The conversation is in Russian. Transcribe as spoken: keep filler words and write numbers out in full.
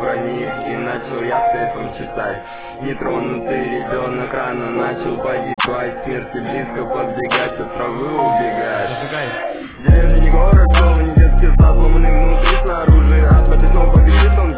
проник, и начал я скайпом читать. Нетронутый ребенок рано начал погибать, смерти близко подбегать, от травы убегать. Деревня не город, снова не детский сад, ломанный внутри, снаружи, разбитый снова погребит он.